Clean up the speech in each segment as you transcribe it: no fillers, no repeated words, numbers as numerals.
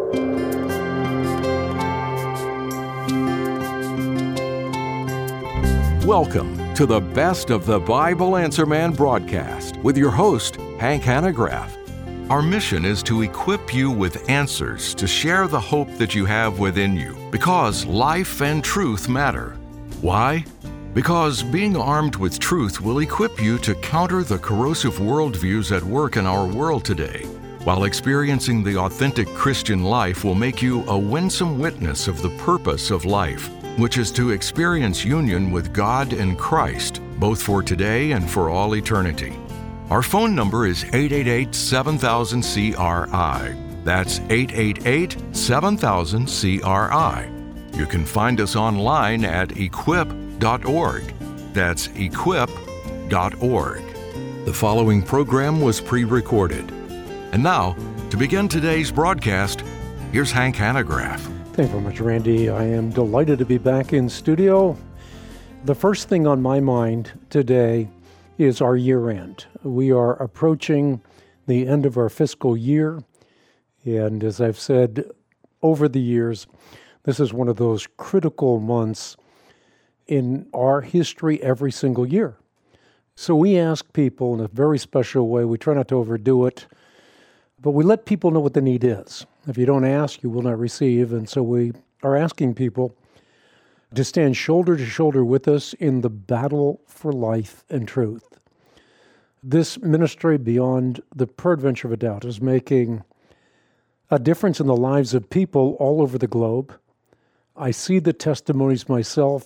Welcome to the Best of the Bible Answer Man broadcast with your host, Hank Hanegraaff. Our mission is to equip you with answers to share the hope that you have within you, because life and truth matter. Why? Because being armed with truth will equip you to counter the corrosive worldviews at work in our world today, while experiencing the authentic Christian life will make you a winsome witness of the purpose of life, which is to experience union with God and Christ, both for today and for all eternity. Our phone number is 888-7000-CRI. That's 888-7000-CRI. You can find us online at equip.org. That's equip.org. The following program was pre-recorded. And now, to begin today's broadcast, here's Hank Hanegraaff. Thank you very much, Randy. I am delighted to be back in studio. The first thing on my mind today is our year end. We are approaching the end of our fiscal year, and as I've said over the years, this is one of those critical months in our history every single year. So we ask people in a very special way. We try not to overdo it, but we let people know what the need is. If you don't ask, you will not receive. And so we are asking people to stand shoulder to shoulder with us in the battle for life and truth. This ministry, beyond the peradventure of a doubt, is making a difference in the lives of people all over the globe. I see the testimonies myself.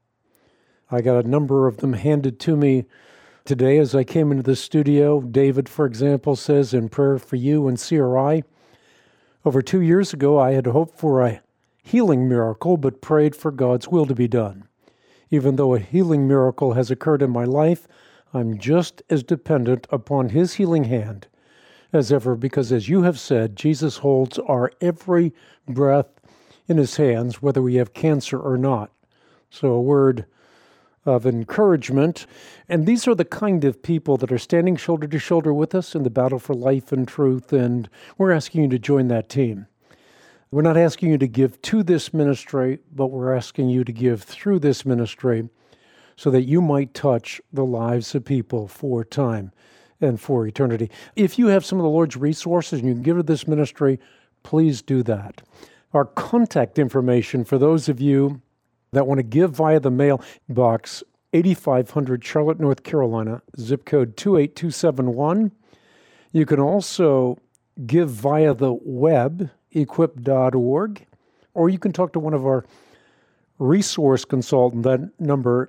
I got a number of them handed to me today as I came into the studio. David, for example, says, in prayer for you and CRI, over 2 years ago, I had hoped for a healing miracle, but prayed for God's will to be done. Even though a healing miracle has occurred in my life, I'm just as dependent upon His healing hand as ever, because as you have said, Jesus holds our every breath in His hands, whether we have cancer or not. So a word of encouragement. And these are the kind of people that are standing shoulder to shoulder with us in the battle for life and truth, and we're asking you to join that team. We're not asking you to give to this ministry, but we're asking you to give through this ministry so that you might touch the lives of people for time and for eternity. If you have some of the Lord's resources and you can give to this ministry, please do that. Our contact information for those of you that want to give via the mail, box 8500 Charlotte, North Carolina, zip code 28271. You can also give via the web, equip.org, or you can talk to one of our resource consultants. That number,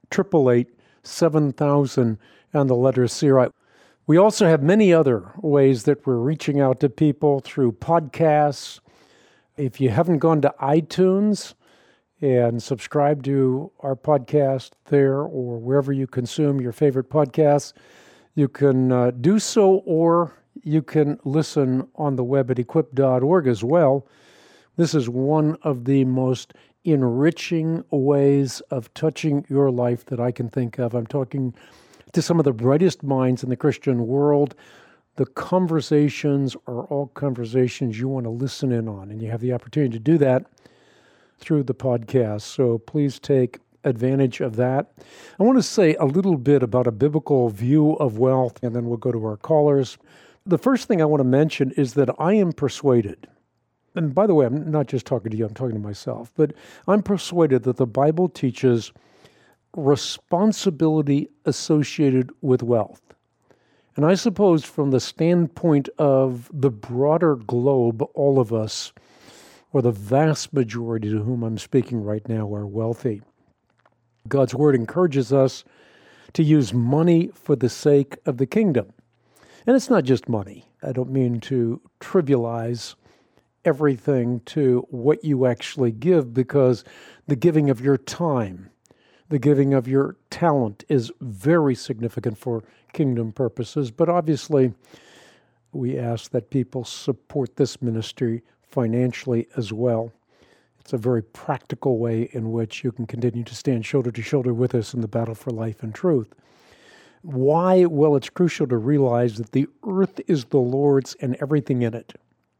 888-7000, and the letter CRI. We also have many other ways that we're reaching out to people through podcasts. If you haven't gone to iTunes and subscribe to our podcast there or wherever you consume your favorite podcasts, you can do so, or you can listen on the web at equip.org as well. This is one of the most enriching ways of touching your life that I can think of. I'm talking to some of the brightest minds in the Christian world. The conversations are all conversations you want to listen in on, and you have the opportunity to do that through the podcast. So please take advantage of that. I want to say a little bit about a biblical view of wealth, and then we'll go to our callers. The first thing I want to mention is that I am persuaded, and by the way, I'm not just talking to you, I'm talking to myself, but I'm persuaded that the Bible teaches responsibility associated with wealth. And I suppose from the standpoint of the broader globe, all of us, or the vast majority to whom I'm speaking right now, are wealthy. God's Word encourages us to use money for the sake of the kingdom. And it's not just money. I don't mean to trivialize everything to what you actually give, because the giving of your time, the giving of your talent is very significant for kingdom purposes. But obviously, we ask that people support this ministry financially as well. It's a very practical way in which you can continue to stand shoulder to shoulder with us in the battle for life and truth. Why? Well, it's crucial to realize that the earth is the Lord's and everything in it.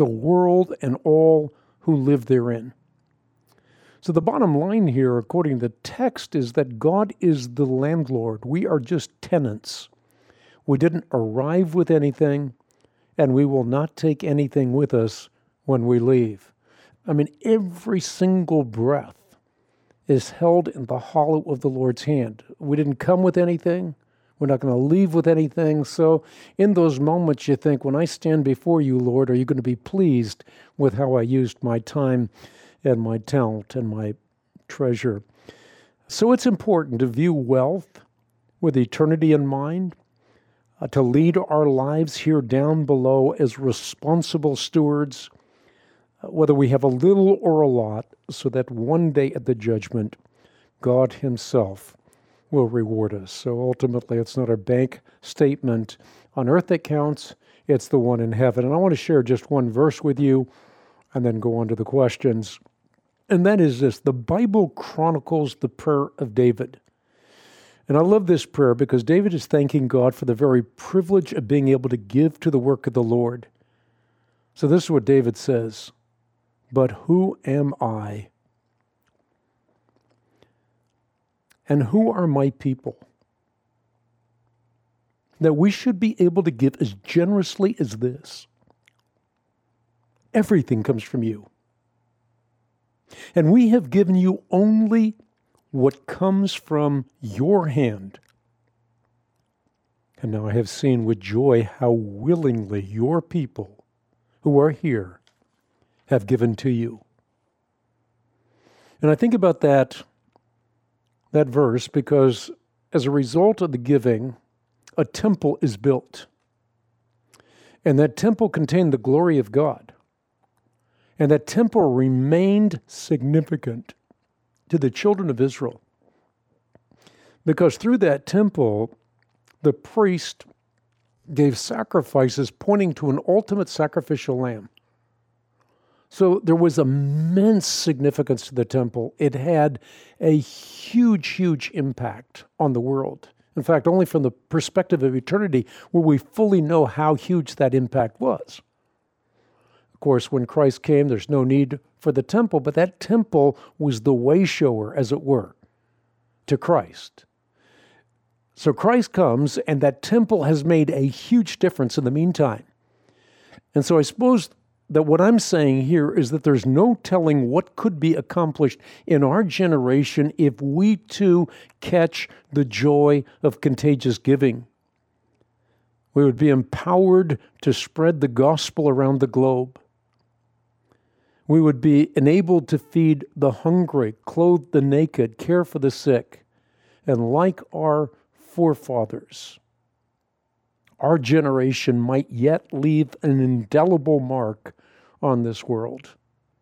the world and all who live therein. So the bottom line here, according to the text, is that God is the landlord. We are just tenants. We didn't arrive with anything, and we will not take anything with us when we leave. I mean, every single breath is held in the hollow of the Lord's hand. We didn't come with anything. We're not going to leave with anything. So in those moments, you think, when I stand before you, Lord, are you going to be pleased with how I used my time and my talent and my treasure? So it's important to view wealth with eternity in mind, to lead our lives here down below as responsible stewards, whether we have a little or a lot, so that one day at the judgment, God himself will reward us. So ultimately, it's not our bank statement on earth that counts, it's the one in heaven. And I want to share just one verse with you and then go on to the questions. And that is this: the Bible chronicles the prayer of David. And I love this prayer because David is thanking God for the very privilege of being able to give to the work of the Lord. So this is what David says: "But who am I? And who are my people, that we should be able to give as generously as this? Everything comes from you. And we have given you only what comes from your hand. And now I have seen with joy how willingly your people who are here have given to you." And I think about that verse because as a result of the giving, a temple is built. And that temple contained the glory of God. And that temple remained significant to the children of Israel, because through that temple, the priest gave sacrifices pointing to an ultimate sacrificial lamb. So there was immense significance to the temple. It had a huge, huge impact on the world. In fact, only from the perspective of eternity will we fully know how huge that impact was. Of course, when Christ came, there's no need for the temple, but that temple was the way shower, as it were, to Christ. So Christ comes, and that temple has made a huge difference in the meantime. And so I suppose that what I'm saying here is that there's no telling what could be accomplished in our generation if we too catch the joy of contagious giving. We would be empowered to spread the gospel around the globe. We would be enabled to feed the hungry, clothe the naked, care for the sick, and like our forefathers, our generation might yet leave an indelible mark on this world.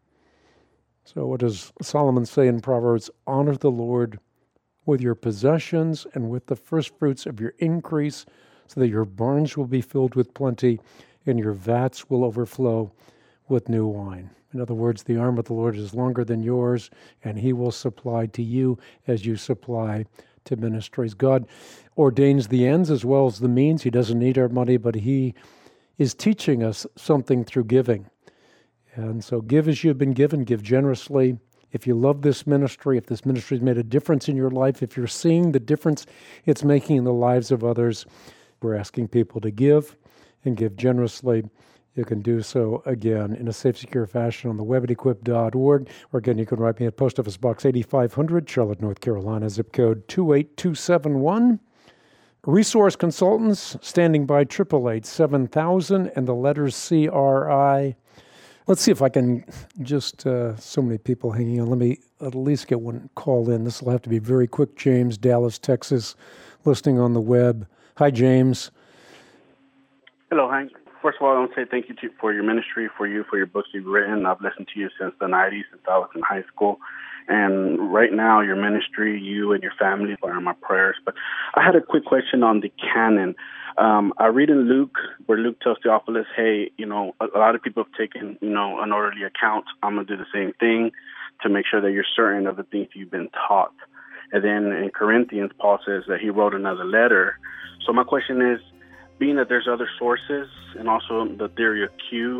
So what does Solomon say in Proverbs? "Honor the Lord with your possessions and with the first fruits of your increase, so that your barns will be filled with plenty and your vats will overflow with new wine." In other words, the arm of the Lord is longer than yours, and he will supply to you as you supply to ministries. God ordains the ends as well as the means. He doesn't need our money, but he is teaching us something through giving. And so give as you've been given, give generously. If you love this ministry, if this ministry has made a difference in your life, if you're seeing the difference it's making in the lives of others, we're asking people to give and give generously. You can do so, again, in a safe, secure fashion on the web at equip.org. Or again, you can write me at Post Office Box 8500, Charlotte, North Carolina, zip code 28271. Resource Consultants, standing by 888-7000 and the letters CRI. Let's see if I can just, so many people hanging on. Let me at least get one call in. This will have to be very quick. James, Dallas, Texas, listening on the web. Hi, James. Hello, Hank. First of all, I want to say thank you for your ministry, for your books you've written. I've listened to you since the 90s, since I was in high school. And right now, your ministry, you and your family are in my prayers. But I had a quick question on the canon. I read in Luke, where Luke tells Theophilus, hey, a lot of people have taken, an orderly account. I'm going to do the same thing to make sure that you're certain of the things you've been taught. And then in Corinthians, Paul says that he wrote another letter. So my question is, being that there's other sources and also the theory of Q,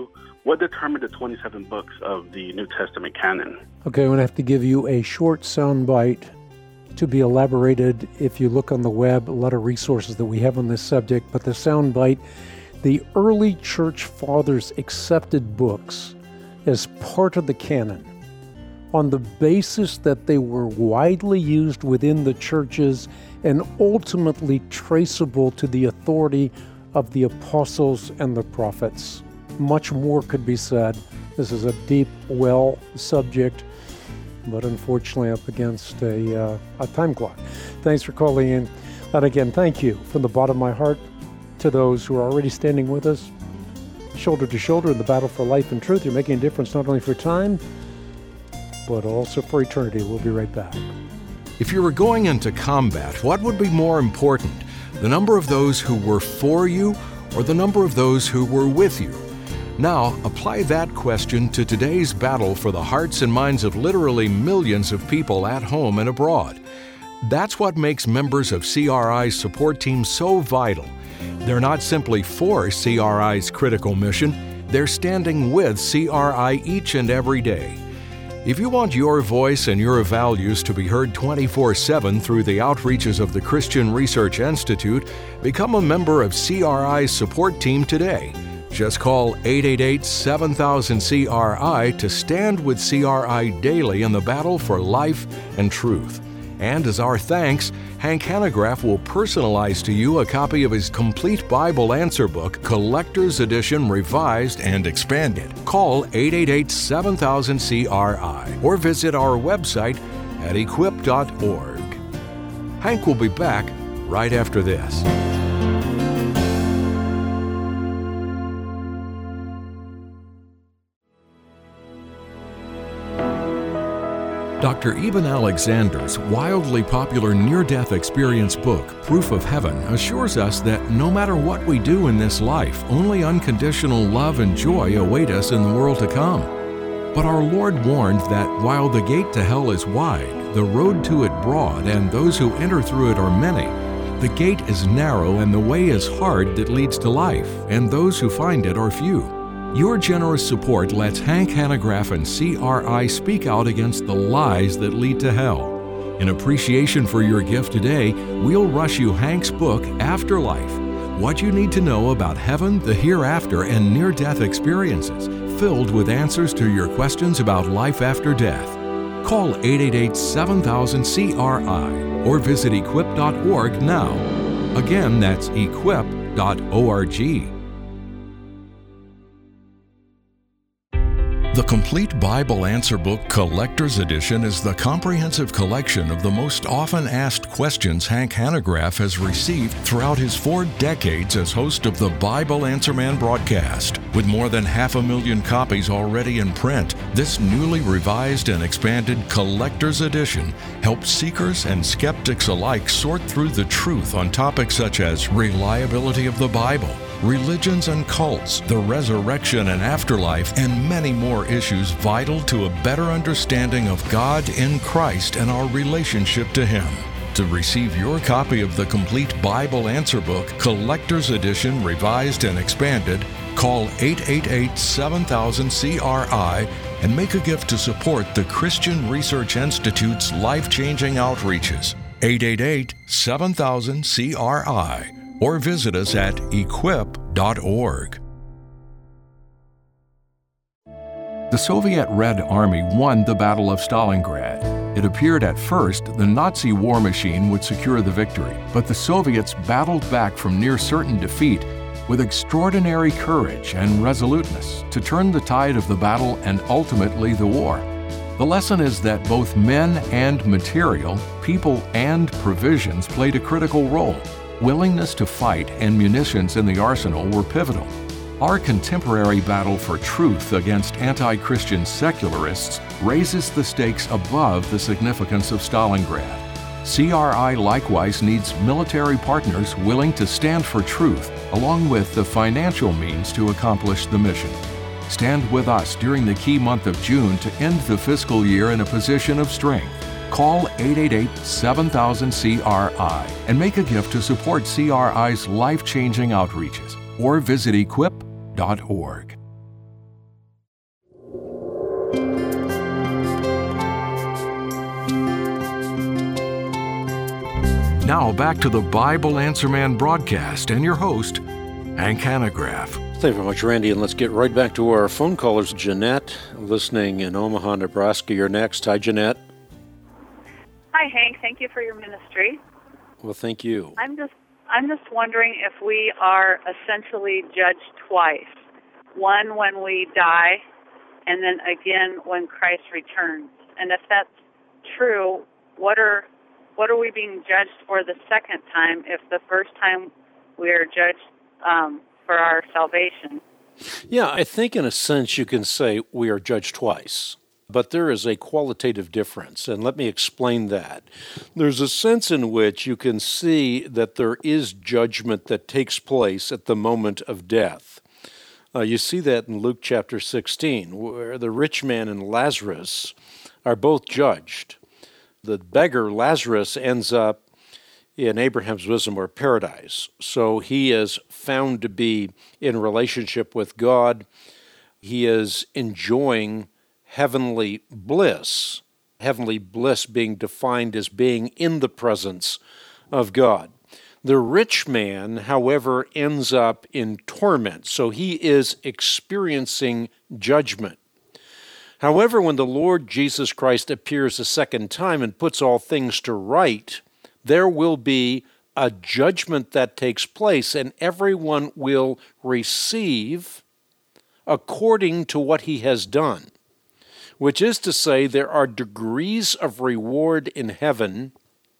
what determined the 27 books of the New Testament canon? Okay, I'm going to have to give you a short soundbite to be elaborated. If you look on the web, a lot of resources that we have on this subject, but the soundbite, the early church fathers accepted books as part of the canon on the basis that they were widely used within the churches and ultimately traceable to the authority of the apostles and the prophets. Much more could be said. This is a deep well subject, but unfortunately up against a time clock. Thanks for calling in. And again, thank you from the bottom of my heart to those who are already standing with us, shoulder to shoulder in the battle for life and truth. You're making a difference not only for time, but also for eternity. We'll be right back. If you were going into combat, what would be more important? The number of those who were for you or the number of those who were with you? Now, apply that question to today's battle for the hearts and minds of literally millions of people at home and abroad. That's what makes members of CRI's support team so vital. They're not simply for CRI's critical mission, they're standing with CRI each and every day. If you want your voice and your values to be heard 24/7 through the outreaches of the Christian Research Institute, become a member of CRI's support team today. Just call 888-7000-CRI to stand with CRI daily in the battle for life and truth. And as our thanks, Hank Hanegraaff will personalize to you a copy of his complete Bible answer book, Collector's Edition Revised and Expanded. Call 888-7000-CRI or visit our website at equip.org. Hank will be back right after this. Dr. Eben Alexander's wildly popular near-death experience book, Proof of Heaven, assures us that no matter what we do in this life, only unconditional love and joy await us in the world to come. But our Lord warned that while the gate to hell is wide, the road to it broad, and those who enter through it are many, the gate is narrow and the way is hard that leads to life, and those who find it are few. Your generous support lets Hank Hanegraaff and CRI speak out against the lies that lead to hell. In appreciation for your gift today, we'll rush you Hank's book, Afterlife: What You Need to Know About Heaven, the Hereafter, and Near-Death Experiences, filled with answers to your questions about life after death. Call 888-7000-CRI or visit equip.org now. Again, that's equip.org. The Complete Bible Answer Book Collector's Edition is the comprehensive collection of the most often asked questions Hank Hanegraaff has received throughout his 4 decades as host of the Bible Answer Man broadcast. With more than 500,000 copies already in print, this newly revised and expanded Collector's Edition helps seekers and skeptics alike sort through the truth on topics such as reliability of the Bible, religions and cults, the resurrection and afterlife, and many more issues vital to a better understanding of God in Christ and our relationship to Him. To receive your copy of the Complete Bible Answer Book, Collector's Edition Revised and Expanded, call 888-7000-CRI and make a gift to support the Christian Research Institute's life-changing outreaches. 888-7000-CRI. Or visit us at equip.org. The Soviet Red Army won the Battle of Stalingrad. It appeared at first the Nazi war machine would secure the victory, but the Soviets battled back from near certain defeat with extraordinary courage and resoluteness to turn the tide of the battle and ultimately the war. The lesson is that both men and material, people and provisions played a critical role. Willingness to fight and munitions in the arsenal were pivotal. Our contemporary battle for truth against anti-Christian secularists raises the stakes above the significance of Stalingrad. CRI likewise needs military partners willing to stand for truth, along with the financial means to accomplish the mission. Stand with us during the key month of June to end the fiscal year in a position of strength. Call 888-7000-CRI and make a gift to support CRI's life-changing outreaches, or visit equip.org. Now back to the Bible Answer Man broadcast and your host, Hank Hanegraaff. Thank you very much, Randy, and let's get right back to our phone callers. Jeanette, listening in Omaha, Nebraska. You're next. Hi, Jeanette. Hi, Hank. Thank you for your ministry. Well, thank you. I'm just wondering if we are essentially judged twice. One when we die, and then again when Christ returns. And if that's true, what are we being judged for the second time if the first time we are judged for our salvation? Yeah, I think in a sense you can say we are judged twice. But there is a qualitative difference, and let me explain that. There's a sense in which you can see that there is judgment that takes place at the moment of death. You see that in Luke chapter 16, where the rich man and Lazarus are both judged. The beggar, Lazarus, ends up in Abraham's bosom or paradise. So he is found to be in relationship with God. He is enjoying heavenly bliss being defined as being in the presence of God. The rich man, however, ends up in torment, so he is experiencing judgment. However, when the Lord Jesus Christ appears a second time and puts all things to right, there will be a judgment that takes place, and everyone will receive according to what he has done, which is to say there are degrees of reward in heaven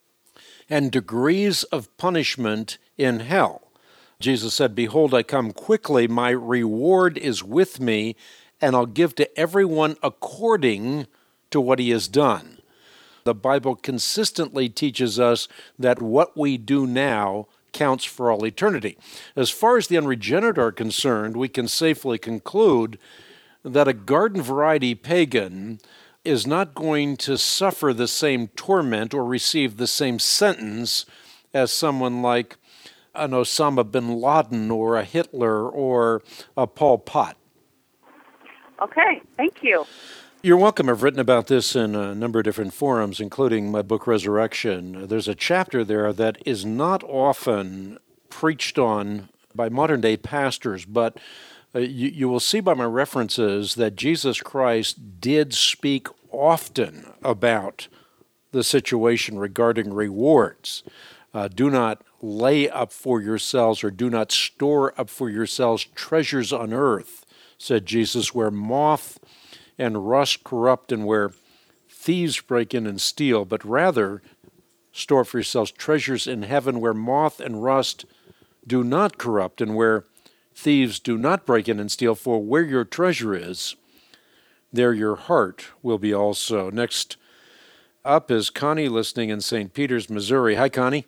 and degrees of punishment in hell. Jesus said, "Behold, I come quickly, my reward is with me, and I'll give to everyone according to what he has done." The Bible consistently teaches us that what we do now counts for all eternity. As far as the unregenerate are concerned, we can safely conclude that a garden variety pagan is not going to suffer the same torment or receive the same sentence as someone like an Osama bin Laden or a Hitler or a Pol Pot. Okay, thank you. You're welcome. I've written about this in a number of different forums, including my book, Resurrection. There's a chapter there that is not often preached on by modern-day pastors, but you will see by my references that Jesus Christ did speak often about the situation regarding rewards. Do not lay up for yourselves or do not store up for yourselves treasures on earth, said Jesus, where moth and rust corrupt and where thieves break in and steal, but rather store for yourselves treasures in heaven where moth and rust do not corrupt and where thieves do not break in and steal. For where your treasure is, there your heart will be also. Next up is Connie, listening in St. Peters, Missouri. Hi, Connie.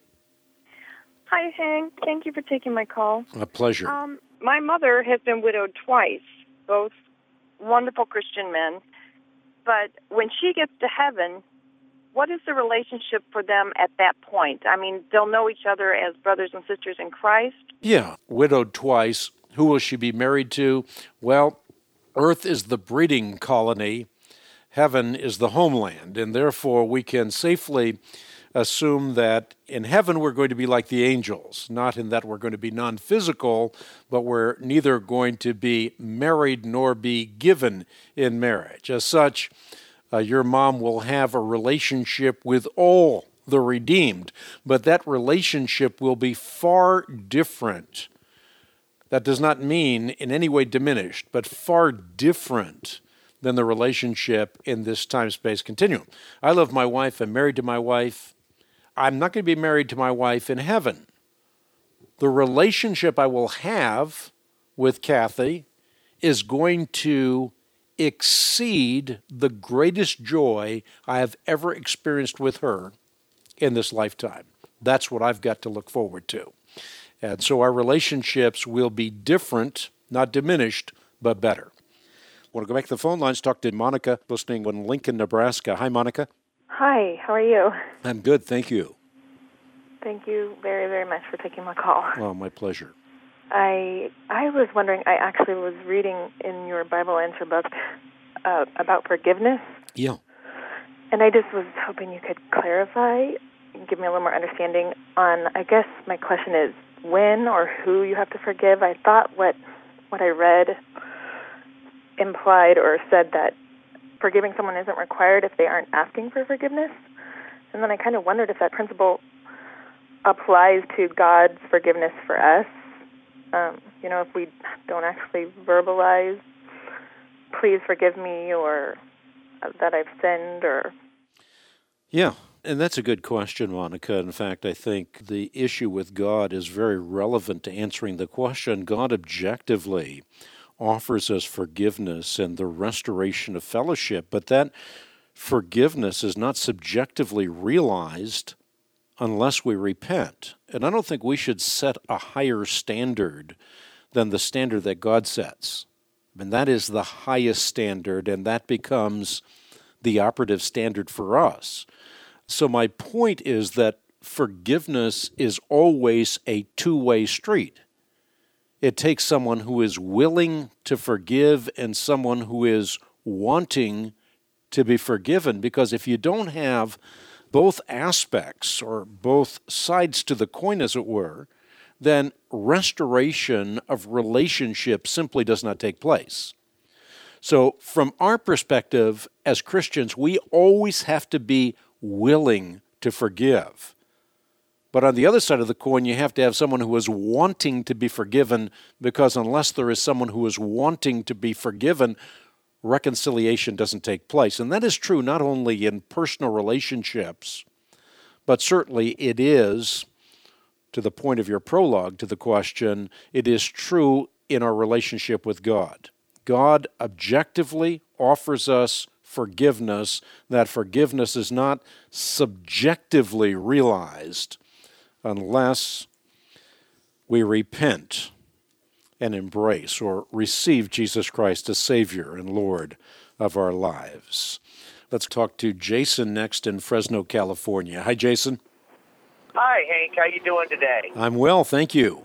Hi, Hank. Thank you for taking my call. A pleasure. My mother has been widowed twice, both wonderful Christian men. But when she gets to heaven, what is the relationship for them at that point? I mean, they'll know each other as brothers and sisters in Christ? Yeah, widowed twice. Who will she be married to? Well, earth is the breeding colony. Heaven is the homeland. And therefore, we can safely assume that in heaven we're going to be like the angels, not in that we're going to be non-physical, but we're neither going to be married nor be given in marriage. As such, your mom will have a relationship with all the redeemed, but that relationship will be far different. That does not mean in any way diminished, but far different than the relationship in this time-space continuum. I love my wife. I'm married to my wife. I'm not going to be married to my wife in heaven. The relationship I will have with Kathy is going to exceed the greatest joy I have ever experienced with her in this lifetime. That's what I've got to look forward to. And so our relationships will be different, not diminished, but better. I want to go back to the phone lines, talk to Monica, listening in Lincoln, Nebraska. Hi, Monica. Hi, how are you? I'm good, thank you. Thank you very, very much for taking my call. Oh, my pleasure. I was wondering, I actually was reading in your Bible Answer book about forgiveness. Yeah. And I just was hoping you could clarify and give me a little more understanding on, I guess my question is, when or who you have to forgive. I thought what I read implied or said that forgiving someone isn't required if they aren't asking for forgiveness. And then I kind of wondered if that principle applies to God's forgiveness for us. If we don't actually verbalize, please forgive me, or that I've sinned, or... Yeah, and that's a good question, Monica. In fact, I think the issue with God is very relevant to answering the question. God objectively offers us forgiveness and the restoration of fellowship, but that forgiveness is not subjectively realized unless we repent. And I don't think we should set a higher standard than the standard that God sets. And that is the highest standard, and that becomes the operative standard for us. So my point is that forgiveness is always a two-way street. It takes someone who is willing to forgive and someone who is wanting to be forgiven, because if you don't have both aspects or both sides to the coin, as it were, then restoration of relationship simply does not take place. So from our perspective as Christians, we always have to be willing to forgive. But on the other side of the coin, you have to have someone who is wanting to be forgiven, because unless there is someone who is wanting to be forgiven, reconciliation doesn't take place. And that is true not only in personal relationships, but certainly it is, to the point of your prologue to the question, it is true in our relationship with God. God objectively offers us forgiveness. That forgiveness is not subjectively realized unless we repent and embrace or receive Jesus Christ as Savior and Lord of our lives. Let's talk to Jason next in Fresno, California. Hi, Jason. Hi, Hank. How you doing today? I'm well, thank you.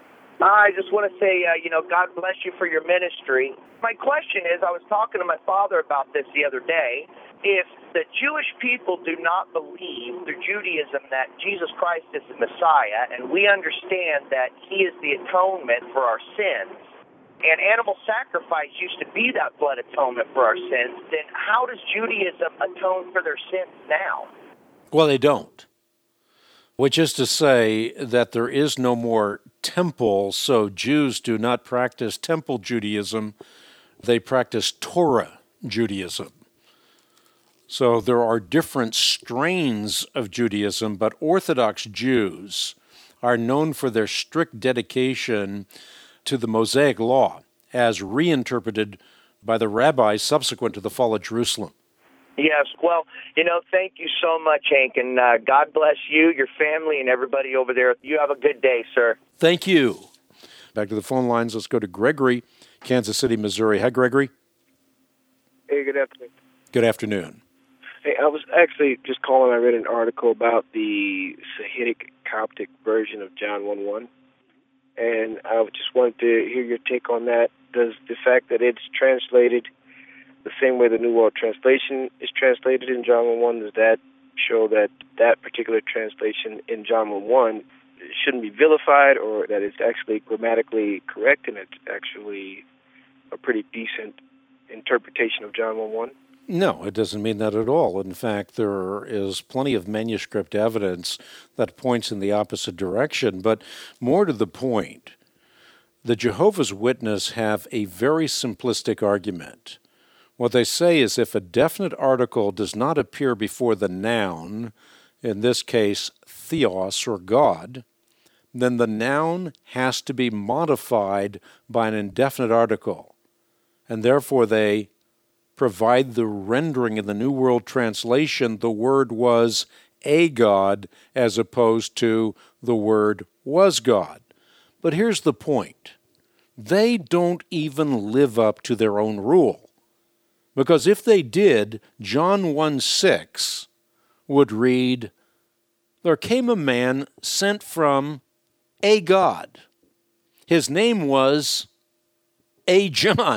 I just want to say, God bless you for your ministry. My question is, I was talking to my father about this the other day. If the Jewish people do not believe through Judaism that Jesus Christ is the Messiah, and we understand that He is the atonement for our sins, and animal sacrifice used to be that blood atonement for our sins, then how does Judaism atone for their sins now? Well, they don't. Which is to say that there is no more temple, so Jews do not practice temple Judaism, they practice Torah Judaism. So there are different strains of Judaism, but Orthodox Jews are known for their strict dedication to the Mosaic Law as reinterpreted by the rabbis subsequent to the fall of Jerusalem. Yes, well, thank you so much, Hank, and God bless you, your family, and everybody over there. You have a good day, sir. Thank you. Back to the phone lines. Let's go to Gregory, Kansas City, Missouri. Hi, Gregory. Hey, good afternoon. Good afternoon. Hey, I was actually just calling. I read an article about the Sahidic Coptic version of John 1:1, and I just wanted to hear your take on that. Does the fact that it's translated the same way the New World Translation is translated in John 1:1, does that show that that particular translation in John 1:1 shouldn't be vilified, or that it's actually grammatically correct and it's actually a pretty decent interpretation of John 1:1? No, it doesn't mean that at all. In fact, there is plenty of manuscript evidence that points in the opposite direction. But more to the point, the Jehovah's Witnesses have a very simplistic argument. What they say is if a definite article does not appear before the noun, in this case theos or God, then the noun has to be modified by an indefinite article. And therefore they provide the rendering in the New World Translation, the word was a God as opposed to the word was God. But here's the point. They don't even live up to their own rule. Because if they did, John 1:6 would read, "There came a man sent from a God. His name was a John."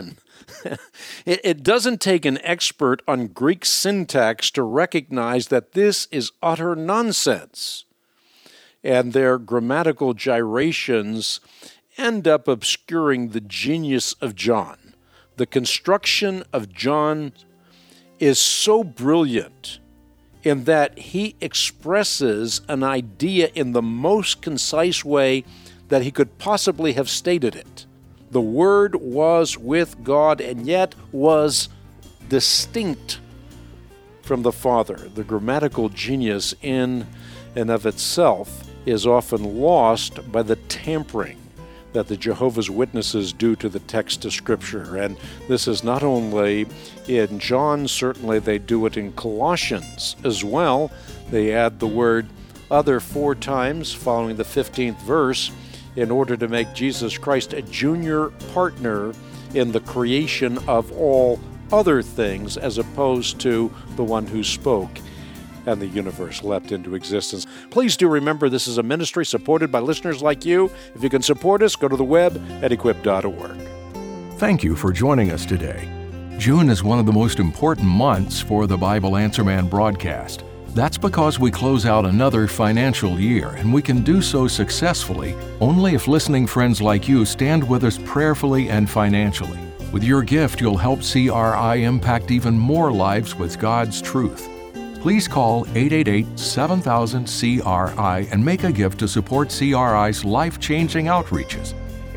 It doesn't take an expert on Greek syntax to recognize that this is utter nonsense. And their grammatical gyrations end up obscuring the genius of John. The construction of John is so brilliant in that he expresses an idea in the most concise way that he could possibly have stated it. The Word was with God and yet was distinct from the Father. The grammatical genius in and of itself is often lost by the tampering that the Jehovah's Witnesses do to the text of Scripture. And this is not only in John, certainly they do it in Colossians as well. They add the word other 4 times following the 15th verse in order to make Jesus Christ a junior partner in the creation of all other things, as opposed to the one who spoke and the universe leapt into existence. Please do remember this is a ministry supported by listeners like you. If you can support us, go to the web at equip.org. Thank you for joining us today. June is one of the most important months for the Bible Answer Man broadcast. That's because we close out another financial year, and we can do so successfully only if listening friends like you stand with us prayerfully and financially. With your gift, you'll help CRI impact even more lives with God's truth. Please call 888-7000-CRI and make a gift to support CRI's life-changing outreaches.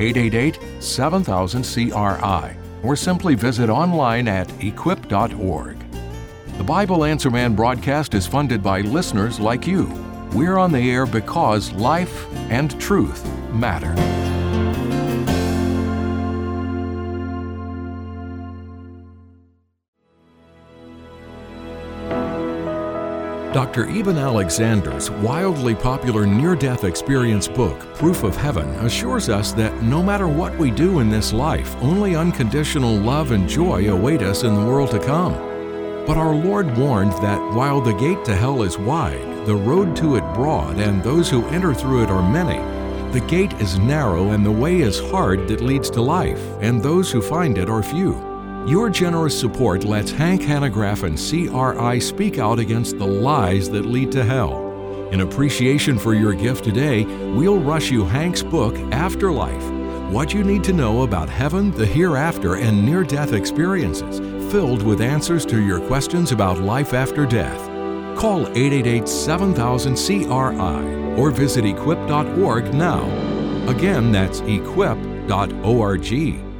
888-7000-CRI, or simply visit online at equip.org. The Bible Answer Man broadcast is funded by listeners like you. We're on the air because life and truth matter. Dr. Eben Alexander's wildly popular near-death experience book, Proof of Heaven, assures us that no matter what we do in this life, only unconditional love and joy await us in the world to come. But our Lord warned that while the gate to hell is wide, the road to it broad, and those who enter through it are many, the gate is narrow and the way is hard that leads to life, and those who find it are few. Your generous support lets Hank Hanegraaff and CRI speak out against the lies that lead to hell. In appreciation for your gift today, we'll rush you Hank's book, Afterlife: What You Need to Know About Heaven, the Hereafter, and Near-Death Experiences, filled with answers to your questions about life after death. Call 888-7000-CRI or visit equip.org now. Again, that's equip.org.